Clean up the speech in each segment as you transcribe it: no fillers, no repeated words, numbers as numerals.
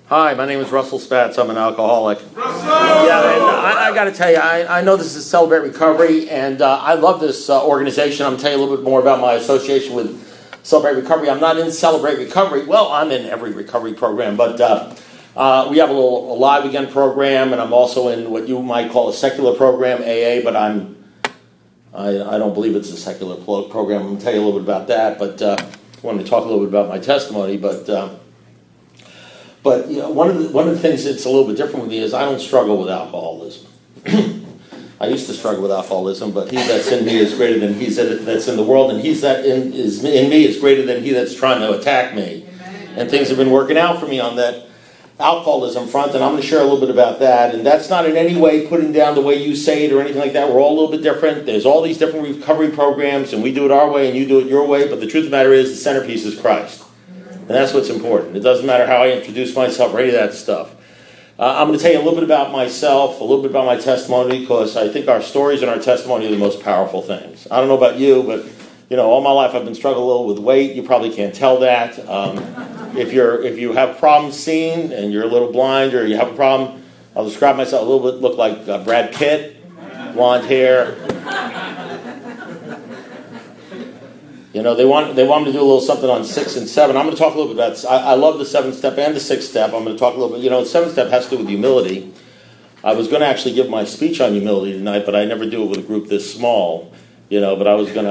Hi, my name is Russell Spatz. I'm an alcoholic. Yeah, and I got to tell you, I know this is Celebrate Recovery, and I love this organization. I'm going to tell you a little bit more about my association with Celebrate Recovery. I'm not in Celebrate Recovery. Well, I'm in every recovery program, but we have a live again program, and I'm also in what you might call a secular program, AA, but I don't believe it's a secular program. I'm going to tell you a little bit about that, but I wanted to talk a little bit about my testimony, But you know, one of the things that's a little bit different with me is I don't struggle with alcoholism. I used to struggle with alcoholism, but he that's in me is greater than he that's in the world, and he's that is in me is greater than he that's trying to attack me. Amen. And things have been working out for me on that alcoholism front, and I'm going to share a little bit about that. And that's not in any way putting down the way you say it or anything like that. We're all a little bit different. There's all these different recovery programs, and we do it our way, and you do it your way. But the truth of the matter is, the centerpiece is Christ. And that's what's important. It doesn't matter how I introduce myself or any of that stuff. I'm going to tell you a little bit about myself, a little bit about my testimony, because I think our stories and our testimony are the most powerful things. I don't know about you, but all my life I've been struggling a little with weight. You probably can't tell that. If you have problems seeing and you're a little blind or you have a problem, I'll describe myself a little bit. Look like Brad Pitt, blonde hair. They want me to do a little something on 6 and 7. I'm going to talk a little bit about. I love the 7th step and the 6th step. I'm going to talk a little bit. The 7th step has to do with humility. I was going to actually give my speech on humility tonight, but I never do it with a group this small. But I was going to.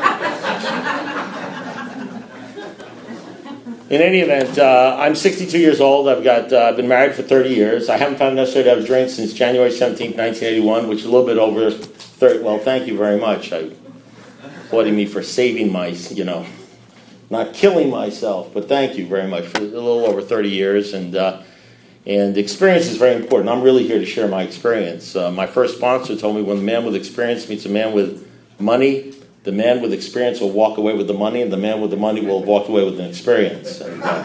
In any event, I'm 62 years old. I've been married for 30 years. I haven't found it necessary to have a drink since January 17th, 1981, which is a little bit over 30. Well, thank you very much. Applauding me for saving not killing myself, but thank you very much for a little over 30 years, and experience is very important. I'm really here to share my experience. My first sponsor told me when the man with experience meets a man with money, the man with experience will walk away with the money, and the man with the money will walk away with an experience.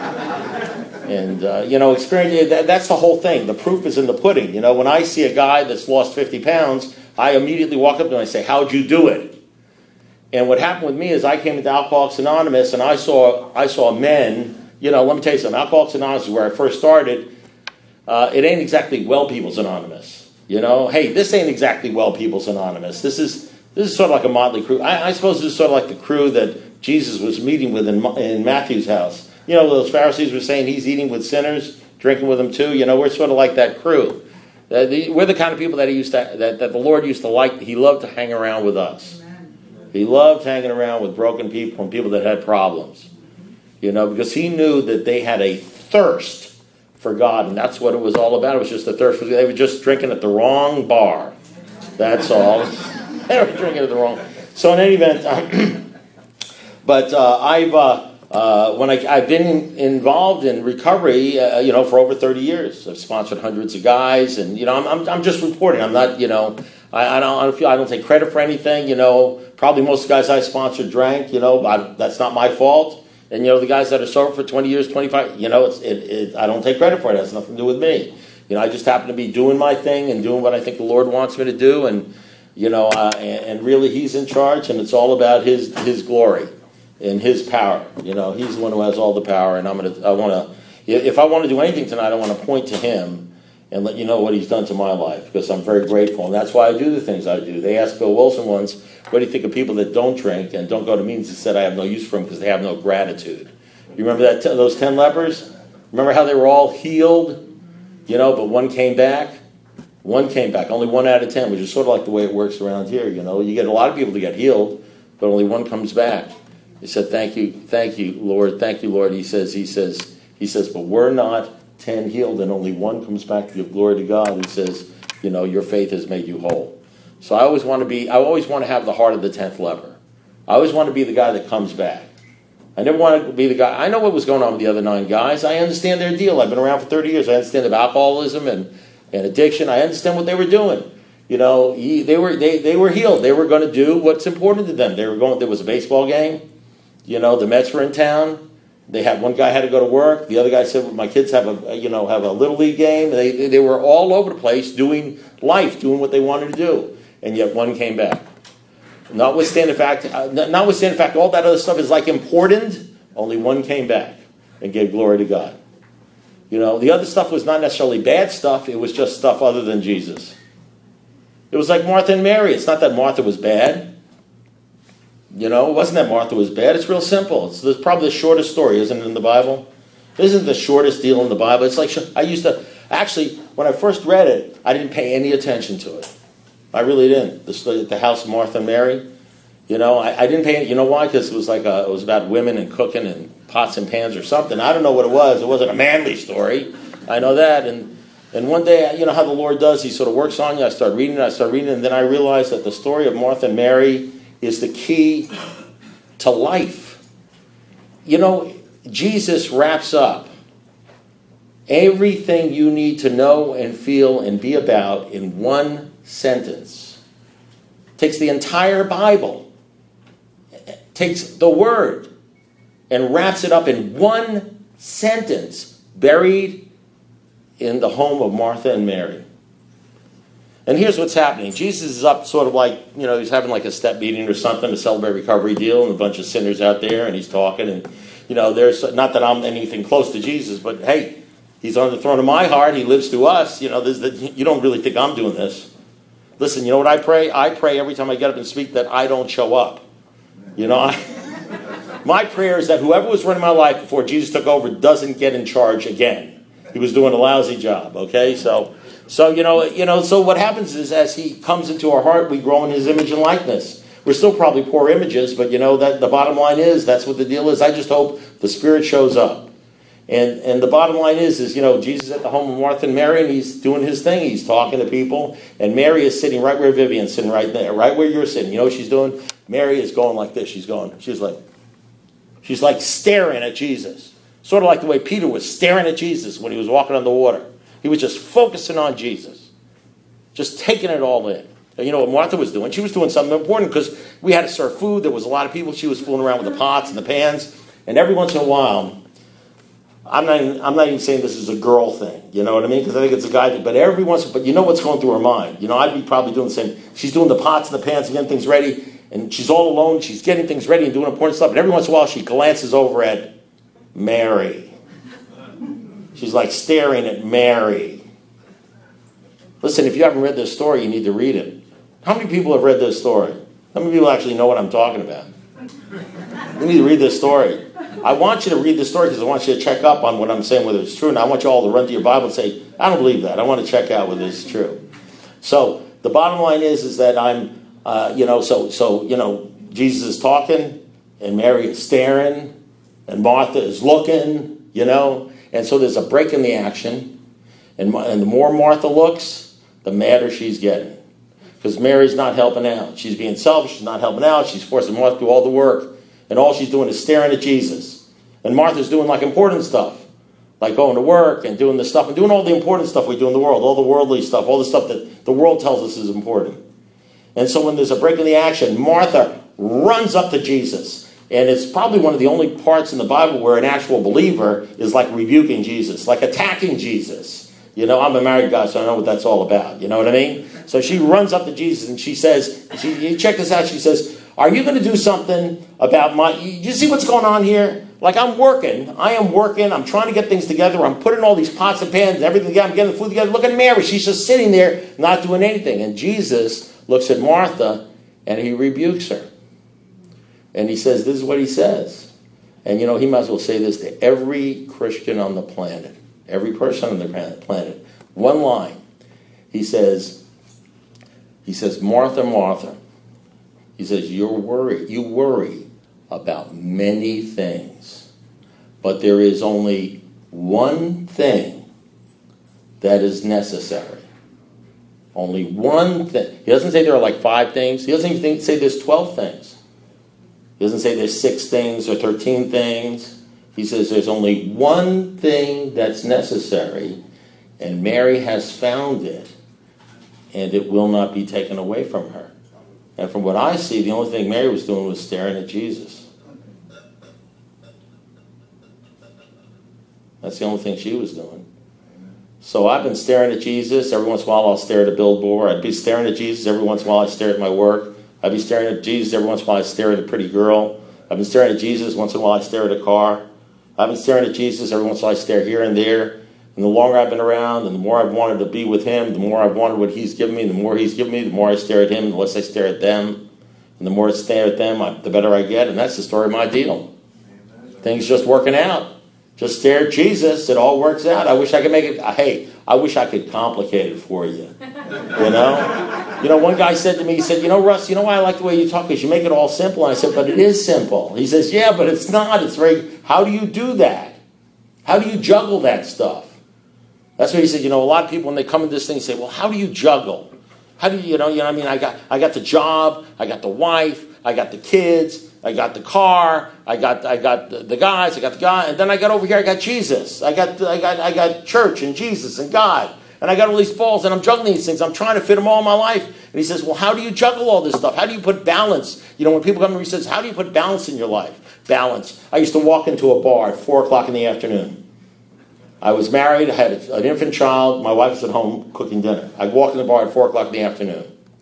Experience, that's the whole thing. The proof is in the pudding. When I see a guy that's lost 50 pounds, I immediately walk up to him and I say, "How'd you do it?" And what happened with me is I came into Alcoholics Anonymous, and I saw men. Let me tell you something. Alcoholics Anonymous is where I first started. It ain't exactly Well People's Anonymous. Hey, this ain't exactly Well People's Anonymous. This is sort of like a motley crew. I suppose this is sort of like the crew that Jesus was meeting with in Matthew's house. Those Pharisees were saying he's eating with sinners, drinking with them too. We're sort of like that crew. We're the kind of people that that the Lord used to like. He loved to hang around with us. He loved hanging around with broken people and people that had problems, because he knew that they had a thirst for God, and that's what it was all about. It was just a thirst for God. They were just drinking at the wrong bar. That's all. They were drinking at the wrong. So in any event, I've been involved in recovery, for over 30 years. I've sponsored hundreds of guys, and I'm just reporting. I'm not, I don't take credit for anything. Probably most of the guys I sponsored drank. That's not my fault. And the guys that are sober for 20 years, 25, I don't take credit for it. It has nothing to do with me. I just happen to be doing my thing and doing what I think the Lord wants me to do, and and really He's in charge, and it's all about His glory and His power. He's the one who has all the power, and if I want to do anything tonight, I want to point to Him and let you know what He's done to my life, because I'm very grateful, and that's why I do the things I do. They asked Bill Wilson once, "What do you think of people that don't drink and don't go to meetings?" He said, "I have no use for them because they have no gratitude." You remember those 10 lepers? Remember how they were all healed, but one came back? One came back, only 1 out of 10, which is sort of like the way it works around here. You get a lot of people to get healed, but only one comes back. He said, thank you, Lord, thank you, Lord. He says, but we're not 10 healed, and only one comes back to give glory to God. He says, your faith has made you whole. So I always want to have the heart of the 10th leper. I always want to be the guy that comes back. I never want to be the guy. I know what was going on with the other 9 guys. I understand their deal. I've been around for 30 years. I understand about alcoholism and addiction. I understand what they were doing. They were healed. They were going to do what's important to them. There was a baseball game. The Mets were in town. One guy had to go to work. The other guy said, well, my kids have a little league game. They were all over the place doing life, doing what they wanted to do. And yet one came back. Notwithstanding the fact, all that other stuff is like important. Only one came back and gave glory to God. You know, the other stuff was not necessarily bad stuff. It was just stuff other than Jesus. It was like Martha and Mary. It's not that Martha was bad. You know, it wasn't that Martha was bad. It's real simple. It's probably the shortest story, isn't it, in the Bible? It isn't the shortest deal in the Bible. It's like, I used to, actually, when I first read it, I didn't pay any attention to it. I really didn't. The house of Martha and Mary. You know, I didn't pay. You know why? Because it was like it was about women and cooking and pots and pans or something. I don't know what it was. It wasn't a manly story. I know that. And one day, you know how the Lord does. He sort of works on you. I start reading it, and then I realized that the story of Martha and Mary is the key to life. You know, Jesus wraps up everything you need to know and feel and be about in one sentence. Takes the entire Bible, takes the Word, and wraps it up in one sentence, buried in the home of Martha and Mary. And here's what's happening. Jesus is up sort of like, you know, he's having like a step meeting or something to celebrate recovery deal, and a bunch of sinners out there, and he's talking, and, you know, there's, not that I'm anything close to Jesus, but hey, he's on the throne of my heart, he lives through us, you know, you don't really think I'm doing this. Listen, you know what I pray? I pray every time I get up and speak that I don't show up. You know, my prayer is that whoever was running my life before Jesus took over doesn't get in charge again. He was doing a lousy job, okay? So you know, so what happens is as he comes into our heart, we grow in his image and likeness. We're still probably poor images, but you know that the bottom line is that's what the deal is. I just hope the Spirit shows up. And the bottom line is you know, Jesus at the home of Martha and Mary, and he's doing his thing. He's talking to people, and Mary is sitting right where Vivian's sitting right there, right where you're sitting. You know what she's doing? Mary is going like this. She's like staring at Jesus. Sort of like the way Peter was staring at Jesus when he was walking on the water. He was just focusing on Jesus. Just taking it all in. And you know what Martha was doing? She was doing something important because we had to serve food. There was a lot of people. She was fooling around with the pots and the pans. And every once in a while, I'm not even saying this is a girl thing. You know what I mean? Because I think it's a guy thing. But but you know what's going through her mind. You know, I'd be probably doing the same. She's doing the pots and the pans and getting things ready. And she's all alone. She's getting things ready and doing important stuff. And every once in a while, she glances over at Mary. She's like staring at Mary. Listen, if you haven't read this story, you need to read it. How many people have read this story? How many people actually know what I'm talking about? You need to read this story. I want you to read this story because I want you to check up on what I'm saying, whether it's true. And I want you all to run to your Bible and say, I don't believe that. I want to check out whether it's true. So the bottom line is that I'm, Jesus is talking, and Mary is staring, and Martha is looking, you know. And so there's a break in the action. And the more Martha looks, the madder she's getting. Because Mary's not helping out. She's being selfish. She's not helping out. She's forcing Martha to do all the work. And all she's doing is staring at Jesus. And Martha's doing like important stuff. Like going to work and doing the stuff. And doing all the important stuff we do in the world. All the worldly stuff. All the stuff that the world tells us is important. And so when there's a break in the action, Martha runs up to Jesus. And it's probably one of the only parts in the Bible where an actual believer is like rebuking Jesus. Like attacking Jesus. You know, I'm a married guy, so I know what that's all about. You know what I mean? So she runs up to Jesus and she says, you check this out, she says, are you going to do something about you see what's going on here? Like I am working, I'm trying to get things together, I'm putting all these pots and pans and everything together, I'm getting the food together. Look at Mary, she's just sitting there not doing anything. And Jesus looks at Martha and he rebukes her. And he says, this is what he says. And you know, he might as well say this to every Christian on the planet. Every person on the planet. One line. He says, Martha, Martha. He says, you worry about many things. But there is only one thing that is necessary. Only one thing. He doesn't say there are like 5 things. He doesn't even say there's 12 things. He doesn't say there's 6 things or 13 things. He says there's only one thing that's necessary, and Mary has found it, and it will not be taken away from her. And from what I see, the only thing Mary was doing was staring at Jesus. That's the only thing she was doing. So I've been staring at Jesus. Every once in a while I'll stare at a billboard. I'd be staring at Jesus. Every once in a while I stare at my work. I'd be staring at Jesus. Every once in a while I stare at a pretty girl. I've been staring at Jesus. Once in a while I stare at a car. I've been staring at Jesus. Every once in a while I stare here and there. And the longer I've been around, and the more I've wanted to be with him, the more I've wanted what he's given me, and the more he's given me, the more I stare at him, the less I stare at them. And the more I stare at them, the better I get. And that's the story of my deal. Things just working out. Just stare at Jesus. It all works out. I wish I could make it. Hey, I wish I could complicate it for you. You know? You know, one guy said to me, he said, you know, Russ, you know why I like the way you talk? Because you make it all simple. And I said, but it is simple. He says, yeah, but it's not. It's very, how do you do that? How do you juggle that stuff? That's what he said. You know, a lot of people, when they come into this thing, say, well, how do you juggle? How do you know what I mean? I got the job, I got the wife, I got the kids, I got the car, I got the guys, I got the guy, and then I got over here, I got Jesus. I got church and Jesus and God. And I got all these balls, and I'm juggling these things. I'm trying to fit them all in my life. And he says, well, how do you juggle all this stuff? How do you put balance? You know, when people come to me, he says, how do you put balance in your life? Balance. I used to walk into a bar at 4 o'clock in the afternoon. I was married, I had an infant child, my wife was at home cooking dinner. I'd walk in the bar at 4 o'clock in the afternoon.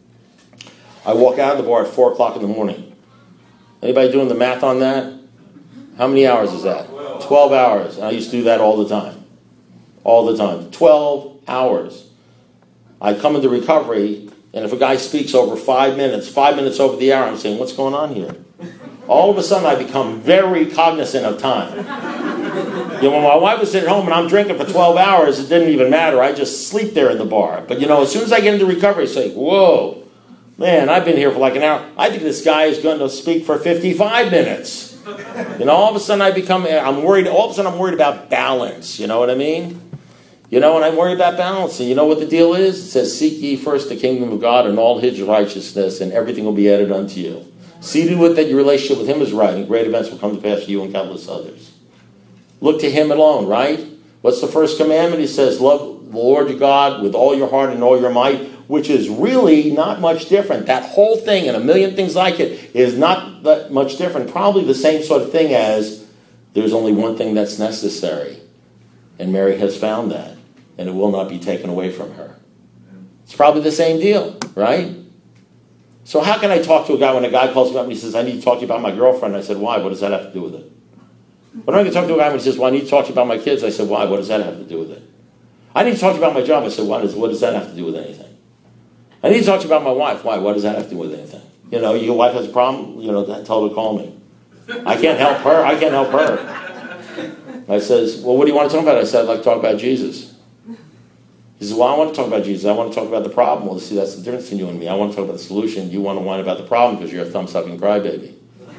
I walk out of the bar at 4 o'clock in the morning. Anybody doing the math on that? How many hours is that? 12 hours. And I used to do that all the time. All the time. 12 hours. I come into recovery, and if a guy speaks over 5 minutes over the hour, I'm saying, what's going on here? All of a sudden, I become very cognizant of time. You know, when my wife was sitting home and I'm drinking for 12 hours, it didn't even matter. I just sleep there in the bar. But, you know, as soon as I get into recovery, it's like, whoa, man, I've been here for like an hour. I think this guy is going to speak for 55 minutes. You know, all of a sudden I'm worried about balance. You know what I mean? You know, and I'm worried about balance. And you know what the deal is? It says, seek ye first the kingdom of God and all his righteousness, and everything will be added unto you. See to it that your relationship with him is right, and great events will come to pass for you and countless others. Look to him alone, right? What's the first commandment? He says, love the Lord your God with all your heart and all your might, which is really not much different. That whole thing and a million things like it is not that much different. Probably the same sort of thing as there's only one thing that's necessary. And Mary has found that, and it will not be taken away from her. It's probably the same deal, right? So how can I talk to a guy when a guy calls me up and he says, I need to talk to you about my girlfriend? I said, why? What does that have to do with it? When I can talk to a guy when he says, well, I need to talk to you about my kids, I said, why? What does that have to do with it? I need to talk to you about my job. I said, what does that have to do with anything? I need to talk to you about my wife. Why? What does that have to do with anything? You know, your wife has a problem, you know, tell her to call me. I can't help her. I can't help her. I says, well, what do you want to talk about? I said, I'd like to talk about Jesus. He says, well, I want to talk about Jesus. I want to talk about the problem. Well, see, that's the difference between you and me. I want to talk about the solution. You want to whine about the problem because you're a thumb-sucking crybaby.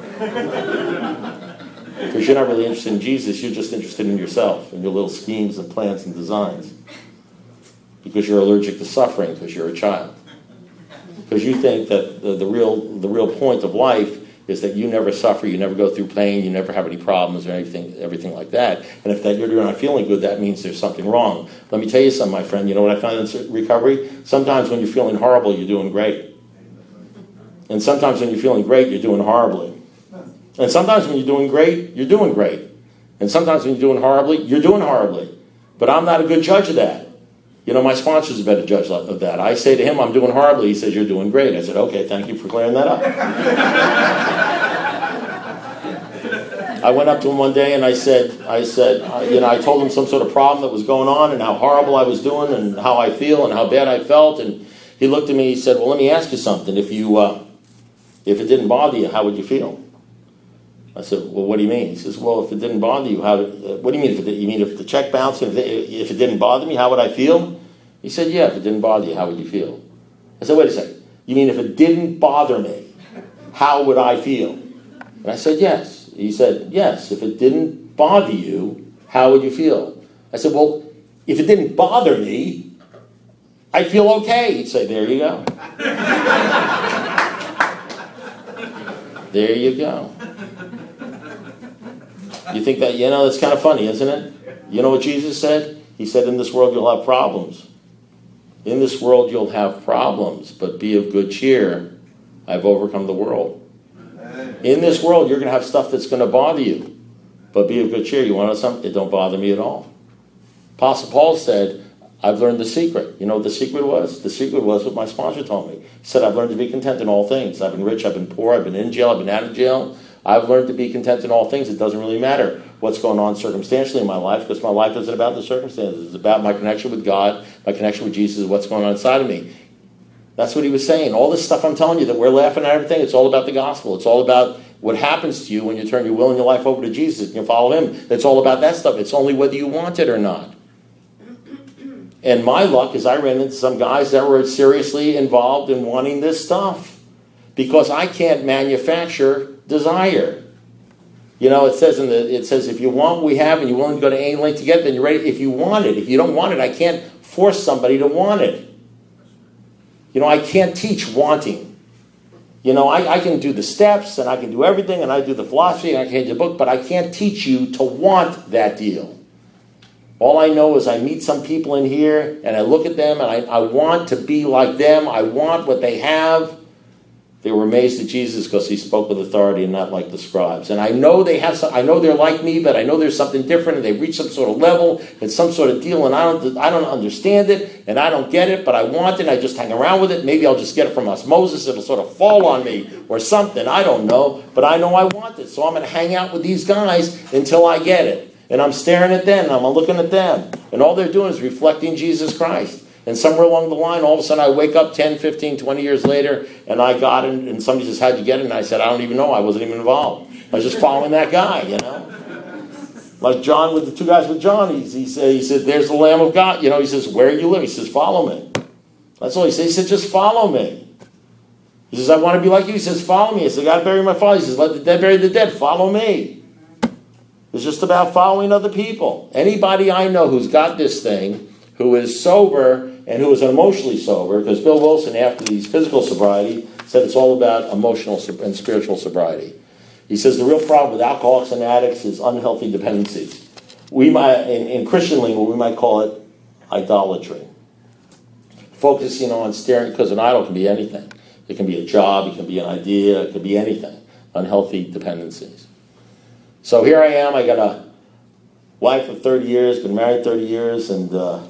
Because you're not really interested in Jesus, you're just interested in yourself and your little schemes and plans and designs. Because you're allergic to suffering because you're a child. Because you think that the real point of life is that you never suffer, you never go through pain, you never have any problems or everything like that. And if that you're not feeling good, that means there's something wrong. Let me tell you something, my friend. You know what I found in recovery? Sometimes when you're feeling horrible, you're doing great. And sometimes when you're feeling great, you're doing horribly. And sometimes when you're doing great, you're doing great. And sometimes when you're doing horribly, you're doing horribly. But I'm not a good judge of that. You know, my sponsor's a better judge of that. I say to him, I'm doing horribly. He says, you're doing great. I said, okay, thank you for clearing that up. I went up to him one day and I said, you know, I told him some sort of problem that was going on and how horrible I was doing and how I feel and how bad I felt. And he looked at me, he said, well, let me ask you something. If it didn't bother you, how would you feel? I said, well, what do you mean? He says, well, if it didn't bother you, what do you mean? You mean if the check bounced, if it didn't bother me, how would I feel? He said, yeah, if it didn't bother you, how would you feel? I said, wait a second. You mean if it didn't bother me, how would I feel? And I said, yes. He said, yes, if it didn't bother you, how would you feel? I said, well, if it didn't bother me, I'd feel okay. He'd say, there you go. There you go. You think that, you know, it's kind of funny, isn't it? You know what Jesus said? He said, in this world you'll have problems. In this world you'll have problems, but be of good cheer. I've overcome the world. In this world you're going to have stuff that's going to bother you, but be of good cheer. You want to know something? It don't bother me at all. Apostle Paul said, I've learned the secret. You know what the secret was? The secret was what my sponsor told me. He said, I've learned to be content in all things. I've been rich, I've been poor, I've been in jail, I've been out of jail. I've learned to be content in all things. It doesn't really matter what's going on circumstantially in my life, because my life isn't about the circumstances. It's about my connection with God, my connection with Jesus, what's going on inside of me. That's what he was saying. All this stuff I'm telling you that we're laughing at everything, it's all about the gospel. It's all about what happens to you when you turn your will and your life over to Jesus and you follow him. It's all about that stuff. It's only whether you want it or not. And my luck is I ran into some guys that were seriously involved in wanting this stuff, because I can't manufacture desire. You know, it says if you want what we have and you're willing to go to any length to get it, then you're ready. If you want it, if you don't want it, I can't force somebody to want it. You know, I can't teach wanting. You know, I can do the steps and I can do everything and I do the philosophy and I can do the book, but I can't teach you to want that deal. All I know is I meet some people in here and I look at them and I want to be like them. I want what they have. They were amazed at Jesus because he spoke with authority and not like the scribes. And I know they have some, I know they're like me, but I know there's something different and they've reached some sort of level. It's some sort of deal and I don't understand it and I don't get it, but I want it. I just hang around with it. Maybe I'll just get it from osmosis. It'll sort of fall on me or something. I don't know, but I know I want it. So I'm going to hang out with these guys until I get it. And I'm staring at them and I'm looking at them. And all they're doing is reflecting Jesus Christ. And somewhere along the line, all of a sudden I wake up 10, 15, 20 years later, and I got it, and somebody says, how'd you get it? And I said, I don't even know. I wasn't even involved. I was just following that guy, you know. Like John, with the two guys with John, he said, there's the Lamb of God. You know, he says, where you live? He says, follow me. That's all he said. He said, just follow me. He says, I want to be like you. He says, follow me. He says, I got to bury my father. He says, let the dead bury the dead. Follow me. It's just about following other people. Anybody I know who's got this thing, who is sober and who is emotionally sober, because Bill Wilson, after his physical sobriety, said it's all about emotional and spiritual sobriety. He says the real problem with alcoholics and addicts is unhealthy dependencies. We might, in Christian lingo, we might call it idolatry. Focusing on staring, because an idol can be anything. It can be a job, it can be an idea, it can be anything. Unhealthy dependencies. So here I am, I got a wife of 30 years, been married 30 years, and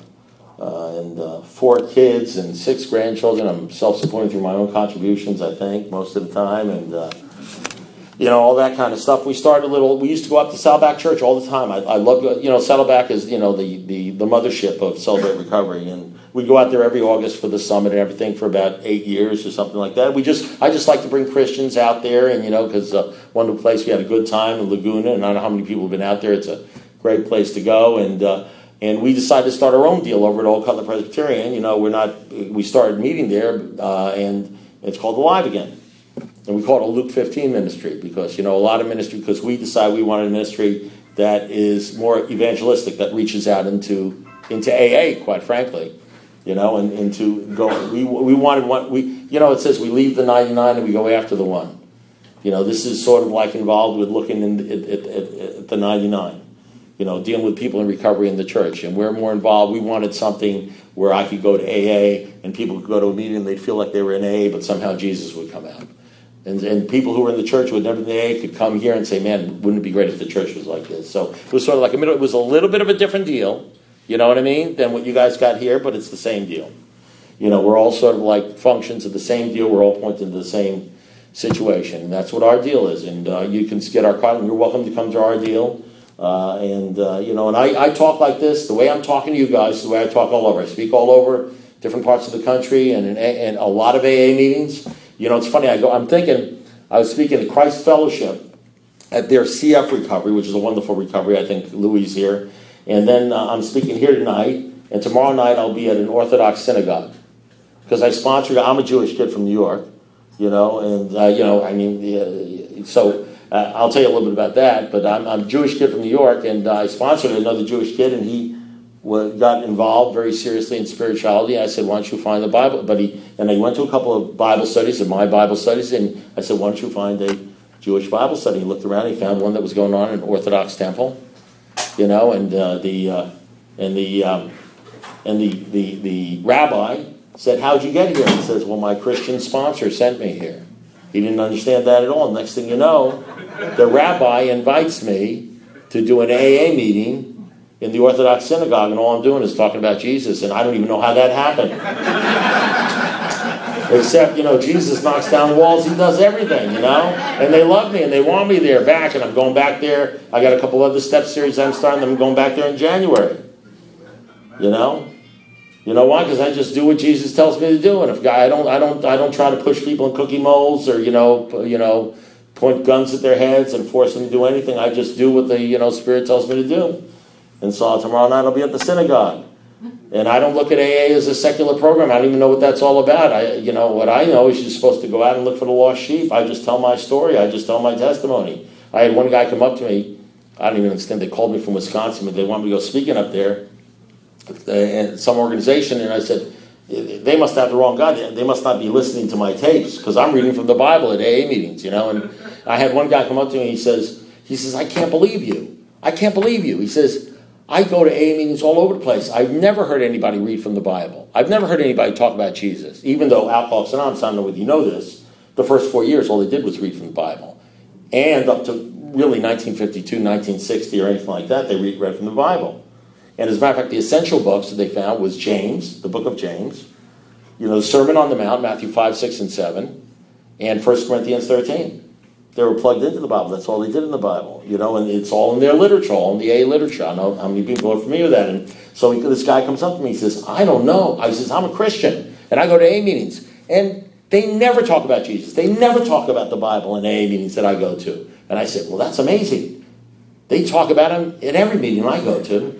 4 kids and 6 grandchildren. I'm self-supporting through my own contributions, I think, most of the time, and all that kind of stuff. We used to go up to Saddleback Church all the time. I love, Saddleback is, the mothership of Celebrate Recovery, and we'd go out there every August for the summit and everything for about 8 years or something like that. I just like to bring Christians out there, and, because one of the places we had a good time in Laguna, and I don't know how many people have been out there. It's a great place to go, and we decided to start our own deal over at Old Cutler Presbyterian. We started meeting there, and it's called Alive Again. And we call it a Luke 15 ministry because, a lot of ministry, because we decided we wanted a ministry that is more evangelistic, that reaches out into AA, quite frankly, and into go. We wanted one. It says we leave the 99 and we go after the one. This is sort of like involved with looking at the 99. Dealing with people in recovery in the church. And we're more involved. We wanted something where I could go to AA and people could go to a meeting and they'd feel like they were in AA, but somehow Jesus would come out. And people who were in the church who had never been in AA could come here and say, man, wouldn't it be great if the church was like this? So it was sort of like it was a little bit of a different deal, you know what I mean, than what you guys got here, but it's the same deal. We're all sort of like functions of the same deal. We're all pointing to the same situation. And that's what our deal is. And you can get our card and you're welcome to come to our deal. And I talk like this, the way I'm talking to you guys, the way I talk all over. I speak all over different parts of the country and a lot of AA meetings. It's funny, I was speaking at Christ Fellowship at their CF recovery, which is a wonderful recovery. I think Louis is here. And then I'm speaking here tonight, and tomorrow night I'll be at an Orthodox synagogue. Because I'm a Jewish kid from New York, so I'll tell you a little bit about that, but I'm a Jewish kid from New York, and I sponsored another Jewish kid, and he got involved very seriously in spirituality. I said, why don't you find the Bible? And I went to a couple of Bible studies, and my Bible studies, and I said, why don't you find a Jewish Bible study? He looked around, he found one that was going on in an Orthodox temple, and the rabbi said, how'd you get here? He says, well, my Christian sponsor sent me here. He didn't understand that at all. Next thing you know, the rabbi invites me to do an AA meeting in the Orthodox synagogue, and all I'm doing is talking about Jesus, and I don't even know how that happened. Except, Jesus knocks down walls. He does everything, And they love me and they want me there back. And I'm going back there. I got a couple other step series I'm starting. I'm going back there in January. You know why? Because I just do what Jesus tells me to do. And if I don't try to push people in cookie molds or point guns at their heads and force them to do anything. I just do what the Spirit tells me to do. And so tomorrow night I'll be at the synagogue. And I don't look at AA as a secular program. I don't even know what that's all about. What I know is you're supposed to go out and look for the lost sheep. I just tell my story. I just tell my testimony. I had one guy come up to me. I don't even understand. They called me from Wisconsin, but they wanted me to go speaking up there at some organization. And I said, they must have the wrong guy. They must not be listening to my tapes because I'm reading from the Bible at AA meetings, And I had one guy come up to me and he says, I can't believe you. I can't believe you. He says, I go to AA meetings all over the place. I've never heard anybody read from the Bible. I've never heard anybody talk about Jesus. Even though Alcoholics Anonymous, I don't know whether you know this, the first 4 years, all they did was read from the Bible. And up to really 1952, 1960 or anything like that, they read from the Bible. And as a matter of fact, the essential books that they found was James, the book of James, the Sermon on the Mount, Matthew 5, 6, and 7, and 1 Corinthians 13. They were plugged into the Bible. That's all they did in the Bible, and it's all in their literature, all in the AA literature. I know how many people are familiar with that. And so this guy comes up to me, he says, I don't know. I says, I'm a Christian, and I go to AA meetings. And they never talk about Jesus. They never talk about the Bible in AA meetings that I go to. And I said, well, that's amazing. They talk about him in every meeting I go to.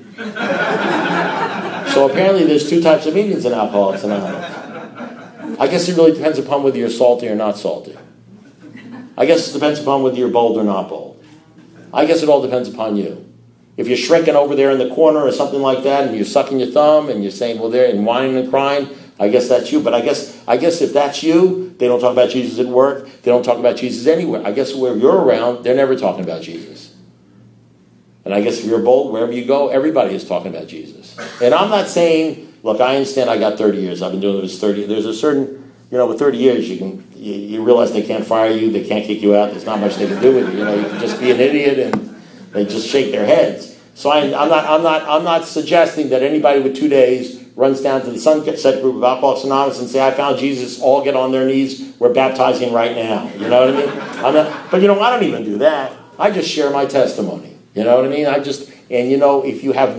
So apparently there's two types of meetings in Alcoholics Anonymous. I guess it really depends upon whether you're salty or not salty. I guess it depends upon whether you're bold or not bold. I guess it all depends upon you. If you're shrinking over there in the corner or something like that, and you're sucking your thumb and you're saying, well, there and whining and crying, I guess that's you. But I guess if that's you, they don't talk about Jesus at work. They don't talk about Jesus anywhere. I guess where you're around, they're never talking about Jesus. And I guess if you're bold, wherever you go, everybody is talking about Jesus. And I'm not saying, look, I understand I got 30 years. I've been doing this 30 years. There's a certain, with 30 years, you realize they can't fire you, they can't kick you out, there's not much they can do with you. You can just be an idiot and they just shake their heads. So I'm not suggesting that anybody with 2 days runs down to the Sunset Group of Alcoholics Anonymous and say, I found Jesus, all get on their knees, we're baptizing right now. You know what I mean? But I don't even do that. I just share my testimony. You know what I mean? If you have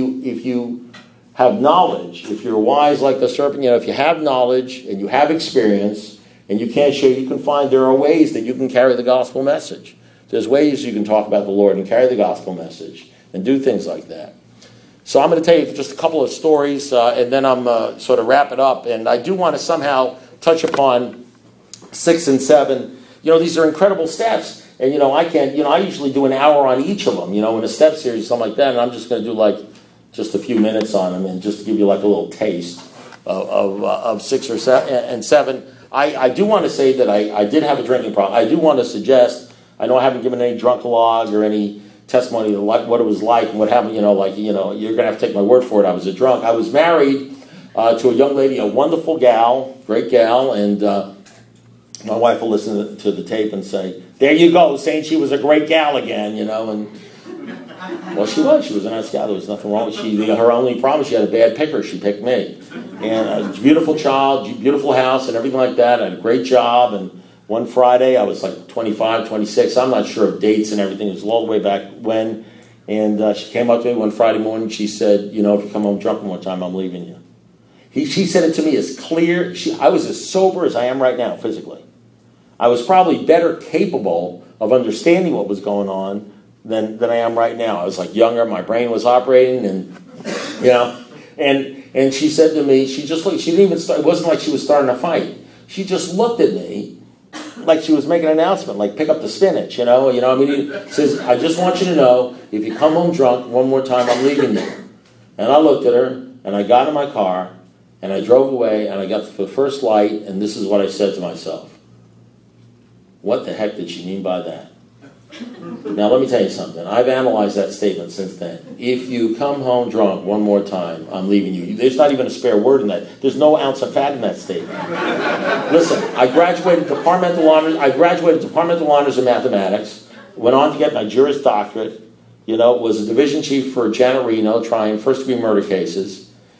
knowledge, if you're wise like the serpent, if you have knowledge and you have experience and you can't share, you can find there are ways that you can carry the gospel message. There's ways you can talk about the Lord and carry the gospel message and do things like that. So I'm going to tell you just a couple of stories and then I'm sort of wrap it up. And I do want to somehow touch upon 6 and 7. These are incredible steps. And, I usually do an hour on each of them, in a step series, something like that. And I'm just going to do just a few minutes on them and just to give you a little taste of 6 or 7. I do want to say that I did have a drinking problem. I do want to suggest, I know I haven't given any drunk-a-log or any testimony of what it was like and what happened, you're going to have to take my word for it. I was a drunk. I was married to a young lady, a wonderful gal, great gal, and my wife will listen to the tape and say, there you go, saying she was a great gal again, and well, she was a nice gal. There was nothing wrong with her only problem, she had a bad picker. She picked me. And a beautiful child, beautiful house and everything like that. I had a great job. And one Friday, I was 25, 26. I'm not sure of dates and everything. It was all the way back when. And she came up to me one Friday morning. She said, if you come home drunk one more time, I'm leaving you. She said it to me as clear. I was as sober as I am right now, physically. I was probably better capable of understanding what was going on than I am right now. I was younger, my brain was operating, and and she said to me, she just looked, she didn't even start, it wasn't like she was starting a fight. She just looked at me like she was making an announcement, pick up the spinach, She says, I just want you to know, if you come home drunk one more time, I'm leaving you. And I looked at her, and I got in my car, and I drove away, and I got to the first light, and this is what I said to myself. What the heck did she mean by that? Now, let me tell you something. I've analyzed that statement since then. If you come home drunk one more time, I'm leaving you. There's not even a spare word in that. There's no ounce of fat in that statement. Listen, I graduated departmental honors in mathematics, went on to get my Juris Doctorate, was a division chief for Janet Reno trying first-degree murder cases,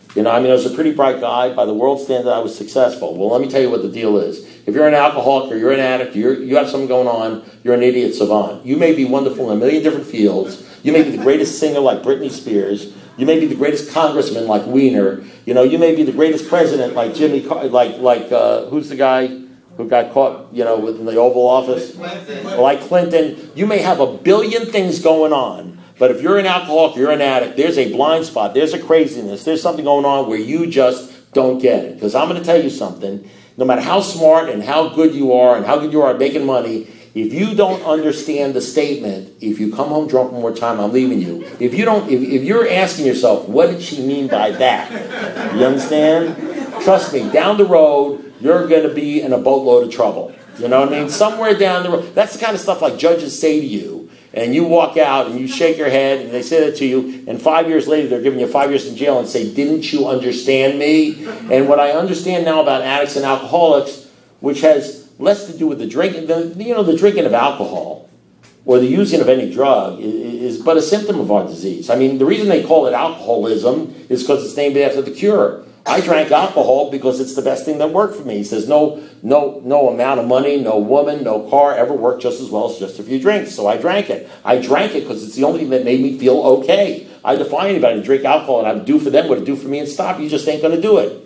I was a pretty bright guy. By the world standard, I was successful. Well, let me tell you what the deal is. If you're an alcoholic or you're an addict, you have something going on, you're an idiot savant. You may be wonderful in a million different fields. You may be the greatest singer like Britney Spears. You may be the greatest congressman like Weiner. You may be the greatest president like Jimmy, who's the guy who got caught, in the Oval Office? Like Clinton. You may have a billion things going on. But if you're an alcoholic, you're an addict, there's a blind spot, there's a craziness, there's something going on where you just don't get it. Because I'm going to tell you something, no matter how smart and how good you are and how good you are at making money, if you don't understand the statement, if you come home drunk one more time, I'm leaving you. If you're asking yourself, what did she mean by that? You understand? Trust me, down the road, you're going to be in a boatload of trouble. You know what I mean? Somewhere down the road. That's the kind of stuff like judges say to you. And you walk out and you shake your head and they say that to you, and 5 years later they're giving you 5 years in jail and say, didn't you understand me? And what I understand now about addicts and alcoholics, which has less to do with the drinking, the drinking of alcohol or the using of any drug is but a symptom of our disease. I mean, the reason they call it alcoholism is because it's named after the cure. I drank alcohol because it's the best thing that worked for me. He says no amount of money, no woman, no car ever worked just as well as just a few drinks. So I drank it. I drank it because it's the only thing that made me feel okay. I defy anybody to drink alcohol and I would do for them what it do for me and stop. You just ain't going to do it.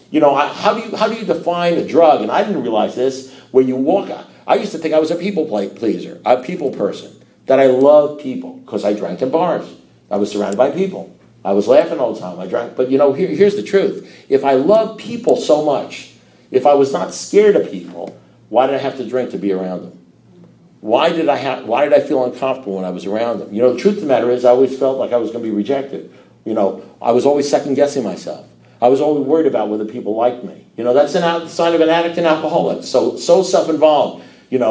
How do you define a drug? And I didn't realize this. Where you walk out, I used to think I was a people pleaser, a people person, that I loved people because I drank in bars. I was surrounded by people. I was laughing all the time. I drank. But here's the truth. If I loved people so much, if I was not scared of people, why did I have to drink to be around them? Why did I feel uncomfortable when I was around them? The truth of the matter is I always felt like I was going to be rejected. I was always second guessing myself. I was always worried about whether people liked me. That's a sign of an addict and alcoholic. So self-involved.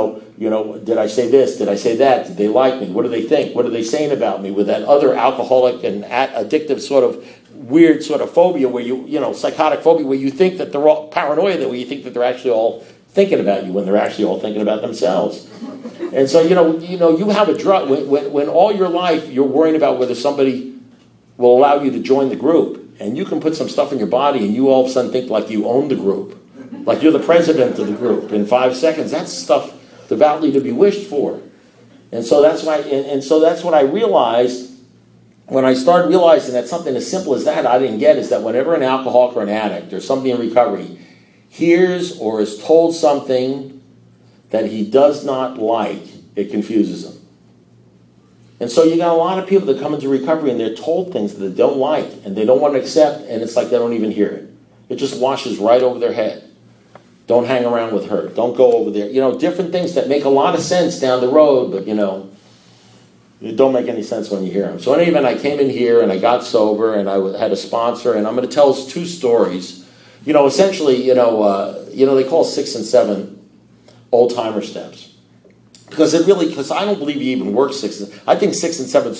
Did I say this? Did I say that? Did they like me? What do they think? What are they saying about me? With that other alcoholic and addictive sort of weird sort of phobia where psychotic phobia where you think that they're all paranoia, that where you think that they're actually all thinking about you when they're actually all thinking about themselves. And so, you have a drug, when all your life you're worrying about whether somebody will allow you to join the group, and you can put some stuff in your body and you all of a sudden think like you own the group. Like you're the president of the group in 5 seconds. That's stuff devoutly to be wished for. And so that's why. And so that's what I realized when I started realizing that something as simple as that I didn't get is that whenever an alcoholic or an addict or somebody in recovery hears or is told something that he does not like, it confuses him. And so you got a lot of people that come into recovery and they're told things that they don't like and they don't want to accept, and it's like they don't even hear it. It just washes right over their head. Don't hang around with her. Don't go over there. Different things that make a lot of sense down the road, but, it don't make any sense when you hear them. So in any event, I came in here and I got sober and I had a sponsor, and I'm going to tell us 2 stories. Essentially, they call 6 and 7 old-timer steps. Because I don't believe you even work 6. I think 6 and 7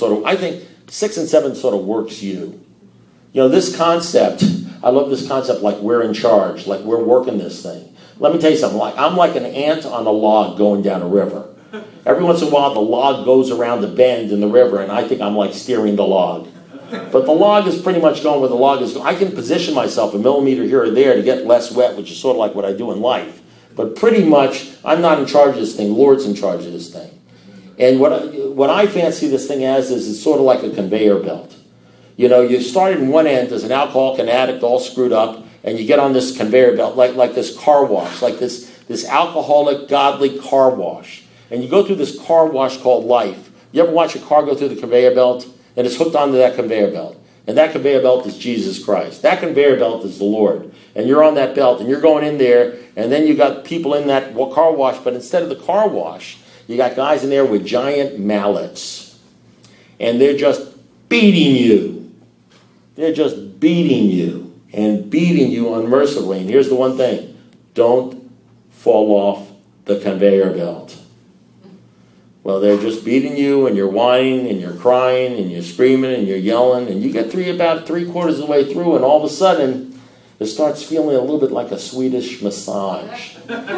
sort of works you. This concept, I love this concept like we're in charge, like we're working this thing. Let me tell you something. I'm like an ant on a log going down a river. Every once in a while, the log goes around the bend in the river, and I think I'm like steering the log. But the log is pretty much going where the log is going. I can position myself a millimeter here or there to get less wet, which is sort of like what I do in life. But pretty much, I'm not in charge of this thing. Lord's in charge of this thing. And what I fancy this thing as is it's sort of like a conveyor belt. You start in one end as an alcoholic and addict all screwed up, and you get on this conveyor belt like this car wash, like this alcoholic, godly car wash. And you go through this car wash called life. You ever watch a car go through the conveyor belt? And it's hooked onto that conveyor belt. And that conveyor belt is Jesus Christ. That conveyor belt is the Lord. And you're on that belt, and you're going in there, and then you got people in that car wash, but instead of the car wash, you got guys in there with giant mallets. And they're just beating you. They're just beating you and beating you unmercifully. And here's the one thing. Don't fall off the conveyor belt. Well, they're just beating you, and you're whining, and you're crying, and you're screaming, and you're yelling, and you get about 3/4 of the way through, and all of a sudden, it starts feeling a little bit like a Swedish massage.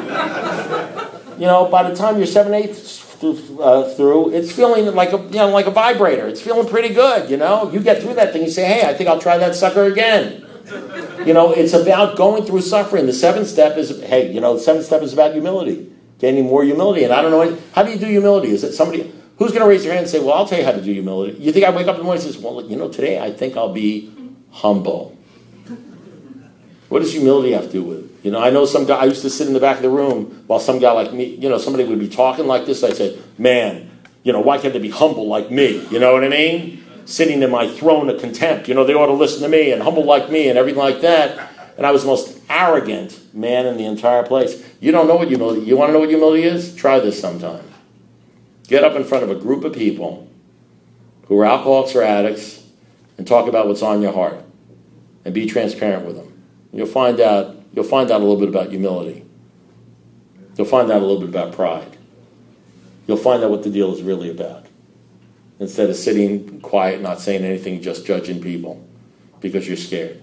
By the time you're 7/8 through, it's feeling like a vibrator. It's feeling pretty good. You get through that thing, you say, hey, I think I'll try that sucker again. It's about going through suffering. The seventh step is, the seventh step is about humility. Gaining more humility. And I don't know, how do you do humility? Is it somebody, who's going to raise their hand and say, well, I'll tell you how to do humility? You think I wake up in the morning and says, well, today I think I'll be humble. What does humility have to do with it? I know some guy, I used to sit in the back of the room while some guy like me, somebody would be talking like this. I'd say, man, why can't they be humble like me? You know what I mean? Sitting in my throne of contempt. They ought to listen to me and humble like me and everything like that. And I was the most arrogant man in the entire place. You don't know what humility, you want to know what humility is? Try this sometime. Get up in front of a group of people who are alcoholics or addicts and talk about what's on your heart. And be transparent with them. You'll find out a little bit about humility. You'll find out a little bit about pride. You'll find out what the deal is really about. Instead of sitting quiet, not saying anything, just judging people because you're scared.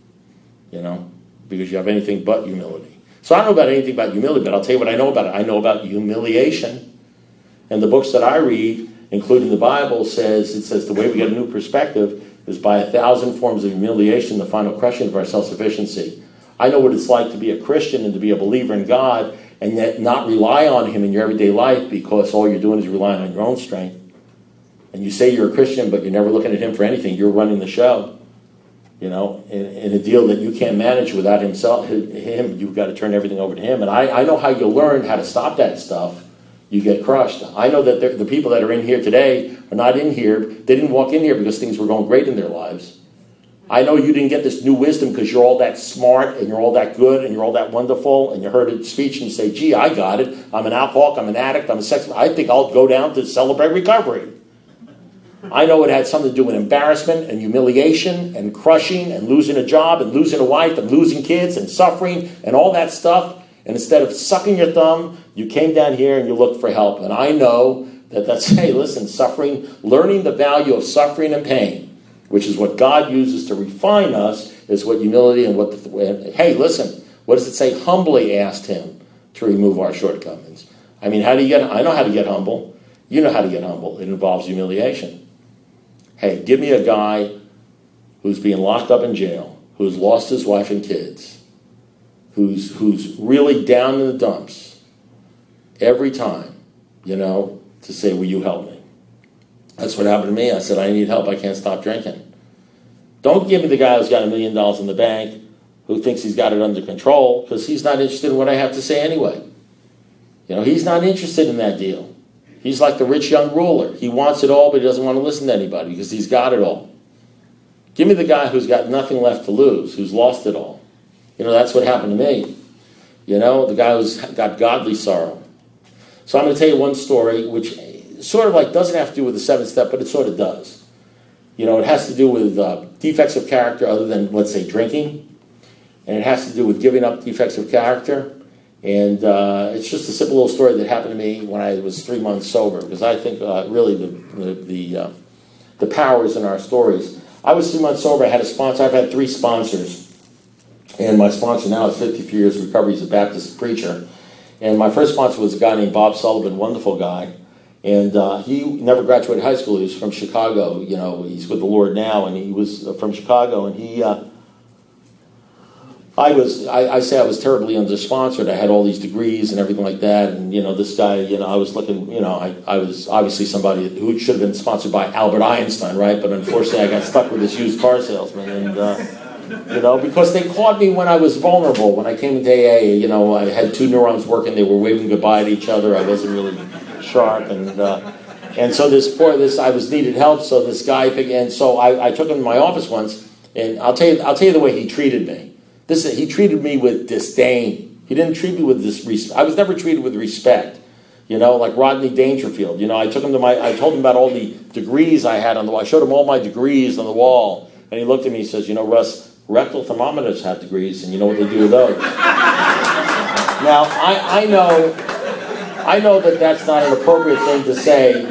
Because you have anything but humility. So I don't know about anything about humility, but I'll tell you what I know about it. I know about humiliation. And the books that I read, including the Bible, says the way we get a new perspective is by 1,000 forms of humiliation, the final crushing of our self-sufficiency. I know what it's like to be a Christian and to be a believer in God and yet not rely on Him in your everyday life because all you're doing is relying on your own strength. And you say you're a Christian, but you're never looking at Him for anything. You're running the show. In a deal that you can't manage without Him, you've got to turn everything over to Him. And I know how you learn how to stop that stuff. You get crushed. I know that the people that are in here today are not in here. They didn't walk in here because things were going great in their lives. I know you didn't get this new wisdom because you're all that smart and you're all that good and you're all that wonderful and you heard a speech and you say, gee, I got it. I'm an alcoholic, I'm an addict, I'm a sex. I think I'll go down to celebrate recovery. I know it had something to do with embarrassment and humiliation and crushing and losing a job and losing a wife and losing kids and suffering and all that stuff. And instead of sucking your thumb, you came down here and you looked for help. And I know that's, hey, listen, suffering, learning the value of suffering and pain, which is what God uses to refine us, is what humility and hey, listen, what does it say? Humbly asked Him to remove our shortcomings. I mean, I know how to get humble. You know how to get humble. It involves humiliation. Hey, give me a guy who's being locked up in jail, who's lost his wife and kids, who's really down in the dumps every time, to say, will you help me? That's what happened to me. I said, I need help. I can't stop drinking. Don't give me the guy who's got $1 million in the bank who thinks he's got it under control because he's not interested in what I have to say anyway. He's not interested in that deal. He's like the rich young ruler. He wants it all, but he doesn't want to listen to anybody because he's got it all. Give me the guy who's got nothing left to lose, who's lost it all. That's what happened to me. The guy who's got godly sorrow. So I'm going to tell you one story, which sort of like doesn't have to do with the seventh step, but it sort of does. It has to do with defects of character other than, let's say, drinking. And it has to do with giving up defects of character. And it's just a simple little story that happened to me when I was 3 months sober, because I think really the power is in our stories. I was 3 months sober. I had a sponsor. I've had 3 sponsors. And my sponsor now is 53 years recovery. He's a Baptist preacher. And my first sponsor was a guy named Bob Sullivan, wonderful guy. And he never graduated high school. He was from Chicago. He's with the Lord now. And he was from Chicago. And I say I was terribly under-sponsored. I had all these degrees and everything like that. And, this guy, I was looking, I was obviously somebody who should have been sponsored by Albert Einstein, right? But unfortunately, I got stuck with this used car salesman. And, because they caught me when I was vulnerable. When I came into AA, I had 2 neurons working. They were waving goodbye to each other. I wasn't really sharp. And so I was needed help. So this guy, and so I took him to my office once. And I'll tell you the way he treated me. He treated me with disdain. He didn't treat me with disrespect. I was never treated with respect. Like Rodney Dangerfield. I took him I told him about all the degrees I had on the wall. I showed him all my degrees on the wall. And he looked at me and says, Russ, rectal thermometers have degrees, and you know what they do with those. Now, I know that that's not an appropriate thing to say.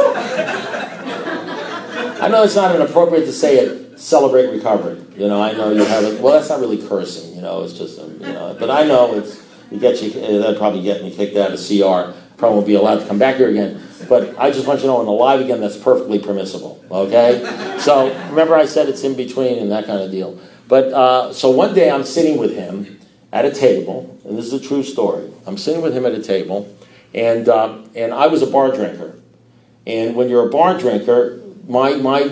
I know it's not an appropriate to say it, celebrate recovery. I know you have it. Well, that's not really cursing, it's just, but I know that'd probably get me kicked out of CR. Probably won't be allowed to come back here again. But I just want you to know, in Alive Again, that's perfectly permissible, okay? So, remember I said it's in between and that kind of deal. But so one day I'm sitting with him at a table, and this is a true story. I'm sitting with him at a table, and I was a bar drinker. And when you're a bar drinker, my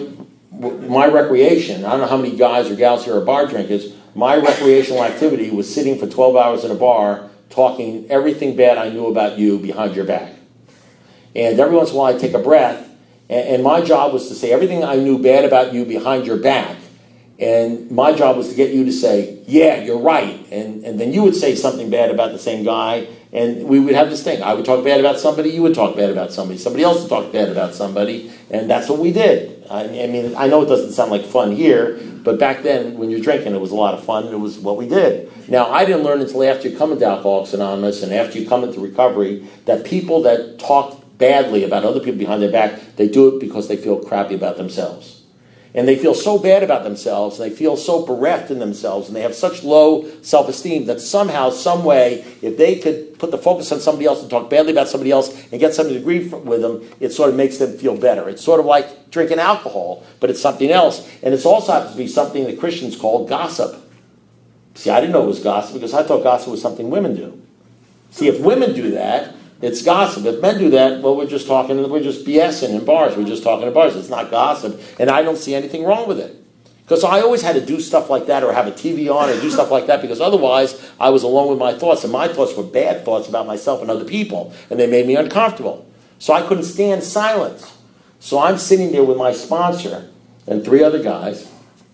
recreation, I don't know how many guys or gals here are bar drinkers, my recreational activity was sitting for 12 hours in a bar talking everything bad I knew about you behind your back. And every once in a while I'd take a breath, and my job was to say everything I knew bad about you behind your back. And my job was to get you to say, yeah, you're right. And then you would say something bad about the same guy, and we would have this thing. I would talk bad about somebody, you would talk bad about somebody. Somebody else would talk bad about somebody, and that's what we did. I mean, I know it doesn't sound like fun here, but back then, when you're drinking, it was a lot of fun, and it was what we did. Now, I didn't learn until after you come into Alcoholics Anonymous and after you come into recovery that people that talk badly about other people behind their back, they do it because they feel crappy about themselves. And they feel so bad about themselves, and they feel so bereft in themselves, and they have such low self-esteem that somehow, some way, if they could put the focus on somebody else and talk badly about somebody else and get somebody to agree with them, it sort of makes them feel better. It's sort of like drinking alcohol, but it's something else. And it's also happens to be something that Christians call gossip. See, I didn't know it was gossip because I thought gossip was something women do. See, if women do that, it's gossip. If men do that, well, we're just BSing in bars. We're just talking in bars. It's not gossip. And I don't see anything wrong with it. Because I always had to do stuff like that or have a TV on or do stuff like that because otherwise I was alone with my thoughts. And my thoughts were bad thoughts about myself and other people. And they made me uncomfortable. So I couldn't stand silence. So I'm sitting there with my sponsor and 3 other guys.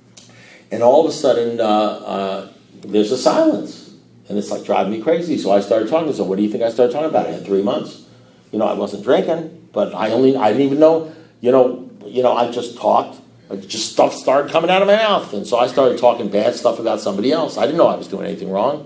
And all of a sudden, there's a silence. And it's like driving me crazy. So I started talking. So what do you think I started talking about? I had 3 months. I wasn't drinking, but I didn't even know, I just talked. Just stuff started coming out of my mouth. And so I started talking bad stuff about somebody else. I didn't know I was doing anything wrong.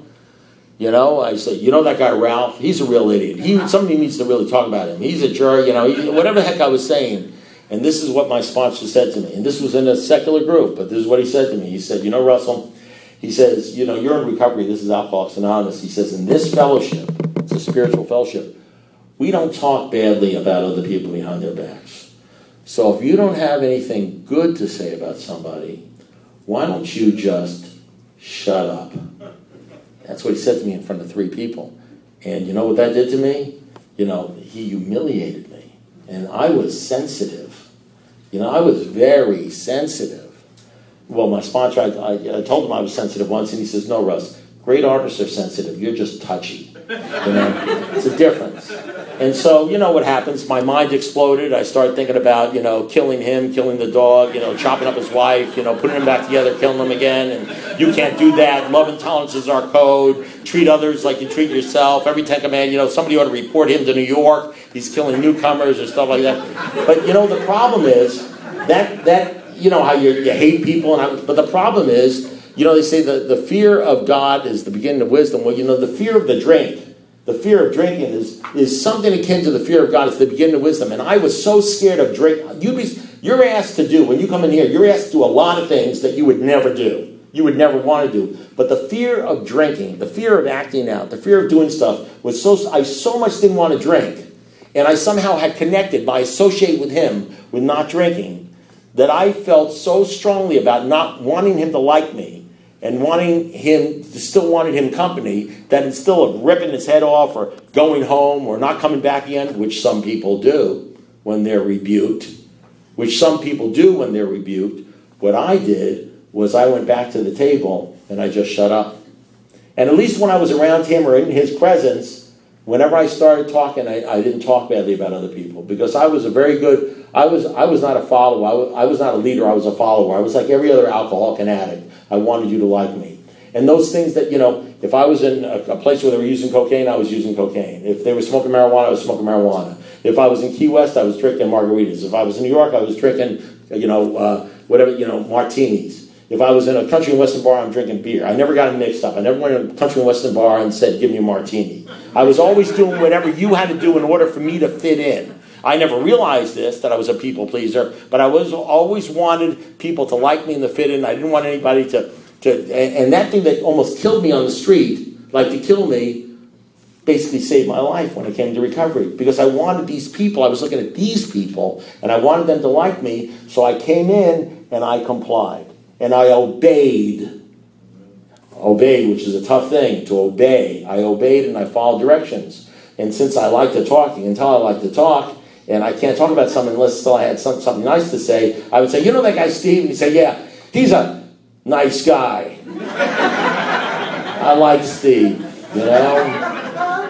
I said, that guy Ralph, he's a real idiot. Somebody needs to really talk about him. He's a jerk, whatever the heck I was saying. And this is what my sponsor said to me. And this was in a secular group, but this is what he said to me. He said, Russell, he says, you're in recovery. This is Alcoholics Anonymous. He says, in this fellowship, it's a spiritual fellowship, we don't talk badly about other people behind their backs. So if you don't have anything good to say about somebody, why don't you just shut up? That's what he said to me in front of 3 people. And you know what that did to me? He humiliated me. And I was sensitive. I was very sensitive. Well, my sponsor, I told him I was sensitive once, and he says, no, Russ, great artists are sensitive. You're just touchy. It's a difference. And so, what happens? My mind exploded. I started thinking about, killing him, killing the dog, chopping up his wife, putting them back together, killing them again. And you can't do that. Love and tolerance is our code. Treat others like you treat yourself. Every 10 command, somebody ought to report him to New York. He's killing newcomers or stuff like that. But, the problem is that how you hate people. But the problem is, they say the fear of God is the beginning of wisdom. Well, the fear of the drinking is something akin to the fear of God. It's the beginning of wisdom. And I was so scared of drink. You're asked to do, when you come in here, you're asked to do a lot of things that you would never do. You would never want to do. But the fear of drinking, the fear of acting out, the fear of doing stuff I so much didn't want to drink. And I somehow had connected by associating with him with not drinking, that I felt so strongly about not wanting him to like me and wanted him company, that instead of ripping his head off or going home or not coming back again, which some people do when they're rebuked, what I did was I went back to the table and I just shut up. And at least when I was around him or in his presence, whenever I started talking, I didn't talk badly about other people, because I was I was not a follower. I was not a leader. I was a follower. I was like every other alcoholic and addict. I wanted you to like me. And those things that, if I was in a place where they were using cocaine, I was using cocaine. If they were smoking marijuana, I was smoking marijuana. If I was in Key West, I was drinking margaritas. If I was in New York, I was drinking, martinis. If I was in a country and western bar, I'm drinking beer. I never got them mixed up. I never went in a country and western bar and said, give me a martini. I was always doing whatever you had to do in order for me to fit in. I never realized this, that I was a people pleaser, but I was always wanted people to like me and to fit in. I didn't want anybody to and that thing that almost killed me on the street, like to kill me, basically saved my life when I came to recovery. Because I wanted these people, I was looking at these people, and I wanted them to like me, so I came in and I complied. And I obeyed Obeyed, which is a tough thing, to obey. I obeyed and I followed directions. And since I like to talk, you can tell I like to talk, and I can't talk about something unless I had something nice to say, I would say, you know that guy Steve? And he'd say, yeah, he's a nice guy. I like Steve, you know?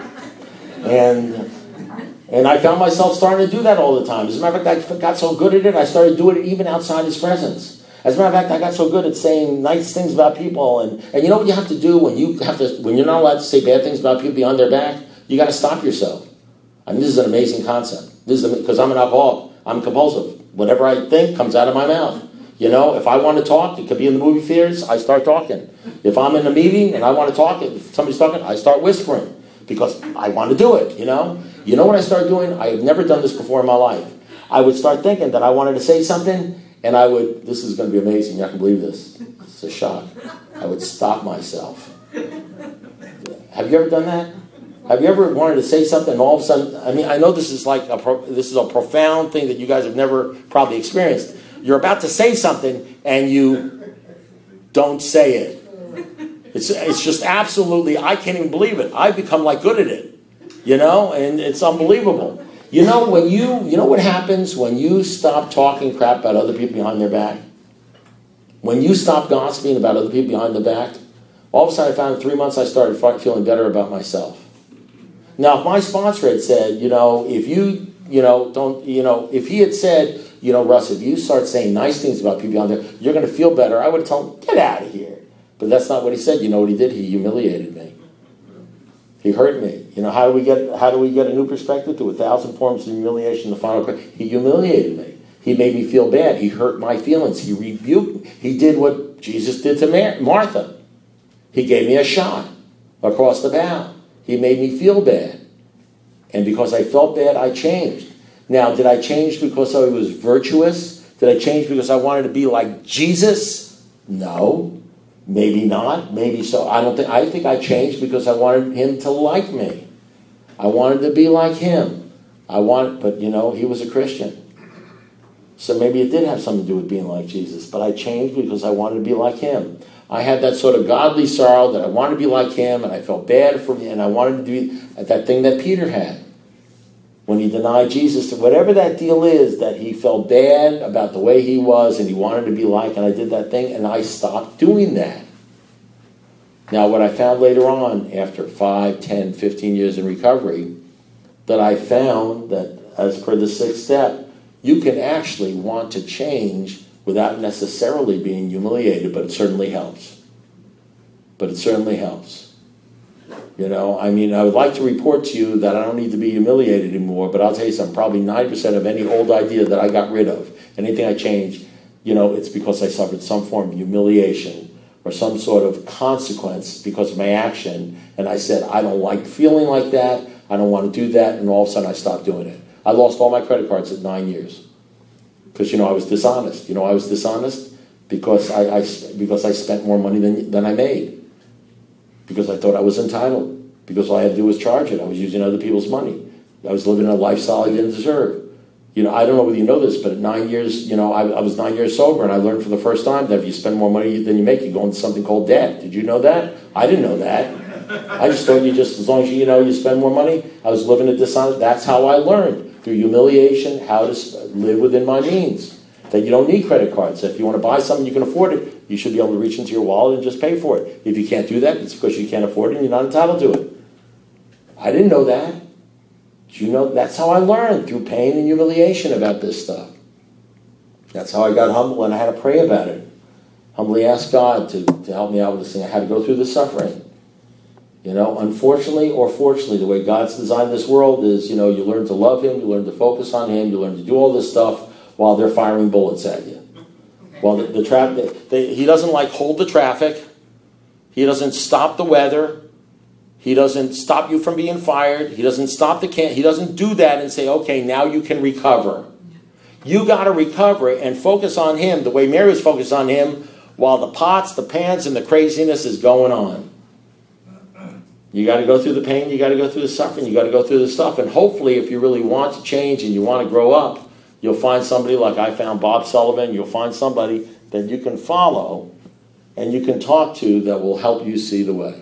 And I found myself starting to do that all the time. As a matter of fact, I got so good at it, I started doing it even outside his presence. As a matter of fact, I got so good at saying nice things about people. And you know what you have to do when you're not allowed to say bad things about people behind their back? You got to stop yourself. I mean, this is an amazing concept. Because I'm an alcoholic. I'm compulsive. Whatever I think comes out of my mouth. You know, if I want to talk, it could be in the movie theaters, I start talking. If I'm in a meeting and I want to talk, if somebody's talking, I start whispering. Because I want to do it, you know? You know what I started doing? I had never done this before in my life. I would start thinking that I wanted to say something, and this is going to be amazing, I can believe this. It's a shock. I would stop myself. Have you ever done that? Have you ever wanted to say something and all of a sudden, I mean, I know this is like this is a profound thing that you guys have never probably experienced. You're about to say something and you don't say it. It's just absolutely, I can't even believe it. I've become like good at it, you know, and it's unbelievable. You know what happens when you stop talking crap about other people behind their back? When you stop gossiping about other people behind their back, all of a sudden I found in 3 months I started feeling better about myself. Now, if my sponsor had said, if he had said, Russ, if you start saying nice things about people behind there, you're going to feel better, I would have told him, get out of here. But that's not what he said. You know what he did? He humiliated me. He hurt me. How do we get a new perspective to 1,000 forms of humiliation? The final question. He humiliated me. He made me feel bad. He hurt my feelings. He rebuked me. He did what Jesus did to Martha. He gave me a shot across the bow. He made me feel bad. And because I felt bad, I changed. Now, did I change because I was virtuous? Did I change because I wanted to be like Jesus? No. Maybe not. Maybe so. I think I changed because I wanted him to like me. I wanted to be like him. But he was a Christian. So maybe it did have something to do with being like Jesus. But I changed because I wanted to be like him. I had that sort of godly sorrow that I wanted to be like him, and I felt bad for me, and I wanted to do that thing that Peter had when he denied Jesus. Whatever that deal is, that he felt bad about the way he was, and he wanted to be like, and I did that thing, and I stopped doing that. Now, what I found later on, after 5, 10, 15 years in recovery, that I found that, as per the 6th step, you can actually want to change without necessarily being humiliated, but it certainly helps. I would like to report to you that I don't need to be humiliated anymore, but I'll tell you something, probably 9% of any old idea that I got rid of, anything I changed, it's because I suffered some form of humiliation or some sort of consequence because of my action, and I said, I don't like feeling like that, I don't want to do that, and all of a sudden I stopped doing it. I lost all my credit cards at 9 years. Because, I was dishonest. I was dishonest because I spent more money than I made. Because I thought I was entitled. Because all I had to do was charge it. I was using other people's money. I was living a lifestyle I didn't deserve. I don't know whether you know this, but at 9 years, I was 9 years sober, and I learned for the first time that if you spend more money than you make, you go into something called debt. Did you know that? I didn't know that. I just thought as long as you spend more money, I was living a dishonest. That's how I learned. Through humiliation, how to live within my means. That you don't need credit cards. If you want to buy something, you can afford it. You should be able to reach into your wallet and just pay for it. If you can't do that, it's because you can't afford it and you're not entitled to it. I didn't know that. That's how I learned, through pain and humiliation about this stuff. That's how I got humble, and I had to pray about it. Humbly ask God to help me out with this thing. I had to go through the suffering. Unfortunately or fortunately, the way God's designed this world is, you learn to love him, you learn to focus on him, you learn to do all this stuff while they're firing bullets at you. While he doesn't hold the traffic. He doesn't stop the weather. He doesn't stop you from being fired. He doesn't stop he doesn't do that and say, okay, now you can recover. You got to recover and focus on him the way Mary was focused on him while the pots, the pans, and the craziness is going on. You got to go through the pain, you got to go through the suffering, you got to go through the stuff. And hopefully, if you really want to change and you want to grow up, you'll find somebody like I found Bob Sullivan. You'll find somebody that you can follow and you can talk to that will help you see the way.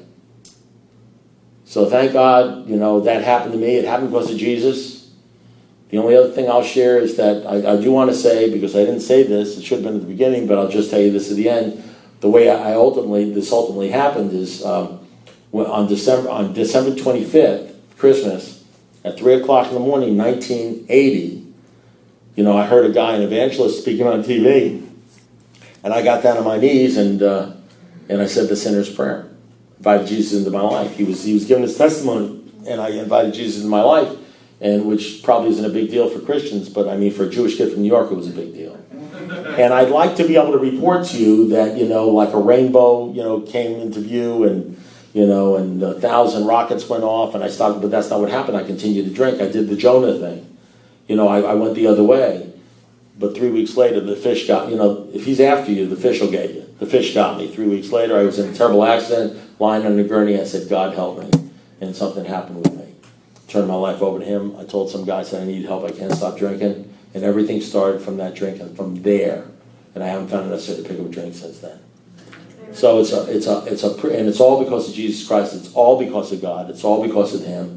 So thank God, that happened to me. It happened because of Jesus. The only other thing I'll share is that I do want to say, because I didn't say this, it should have been at the beginning, but I'll just tell you this at the end. The way this ultimately happened is on December 25th, Christmas, at 3 o'clock in the morning, 1980, I heard a guy, an evangelist, speaking on TV, and I got down on my knees and I said the sinner's prayer. Invited Jesus into my life. He was giving his testimony, and I invited Jesus into my life, and which probably isn't a big deal for Christians, but I mean for a Jewish kid from New York, it was a big deal. And I'd like to be able to report to you that like a rainbow, came into view, and 1,000 rockets went off, and I stopped. But that's not what happened. I continued to drink. I did the Jonah thing. I went the other way. But 3 weeks later, the fish got, if he's after you, the fish will get you. The fish got me. 3 weeks later, I was in a terrible accident, lying on a gurney. I said, God help me. And something happened with me. Turned my life over to him. I told some guy, I said, I need help. I can't stop drinking. And everything started from that drink and from there. And I haven't found it necessary to pick up a drink since then. So and it's all because of Jesus Christ. It's all because of God. It's all because of Him.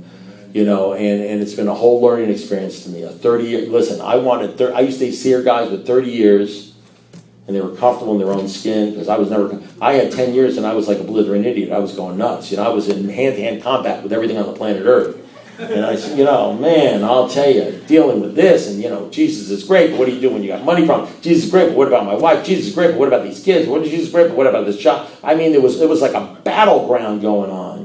And it's been a whole learning experience to me. A 30-year, listen, I used to see guys with 30 years, and they were comfortable in their own skin, because I had 10 years and I was like a blithering idiot. I was going nuts. I was in hand-to-hand combat with everything on the planet Earth. And I said, man, I'll tell you, dealing with this, and Jesus is great, but what do you do when you got money problems? Jesus is great, but what about my wife? Jesus is great, but what about these kids? Jesus is great, but what about this job? I mean, it was like a battleground going on,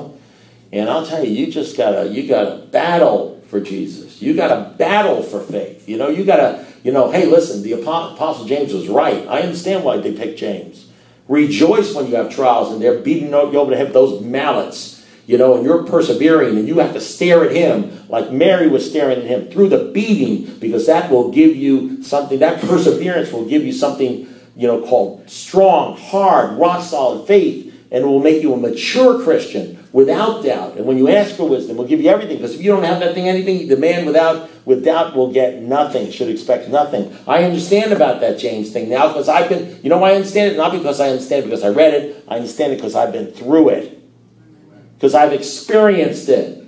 And I'll tell you, you gotta battle for Jesus. You gotta battle for faith. You gotta, hey, listen, the Apostle James was right. I understand why they picked James. Rejoice when you have trials and they're beating you over the head with those mallets, and you're persevering, and you have to stare at him like Mary was staring at him through the beating, because that will give you something, that perseverance will give you something, called strong, hard, rock solid faith, and it will make you a mature Christian without doubt. And when you ask for wisdom, we'll give you everything, because if you don't have that thing, anything, the man with doubt will get nothing, should expect nothing. I understand about that James thing now, because I understand it, not because I understand it because I read it. I understand it because I've been through it. Because I've experienced it.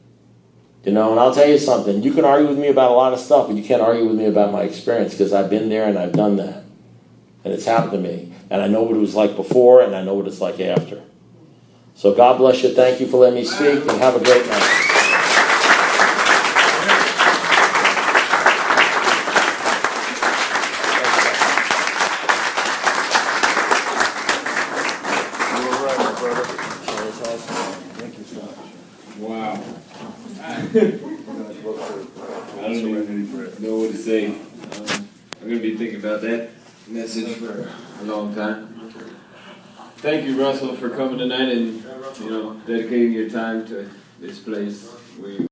And I'll tell you something. You can argue with me about a lot of stuff, but you can't argue with me about my experience, because I've been there and I've done that. And it's happened to me. And I know what it was like before, and I know what it's like after. So God bless you. Thank you for letting me speak, and have a great night. Wow. I don't even know what to say. I'm going to be thinking about that message for a long time. Thank you, Russell, for coming tonight and dedicating your time to this place.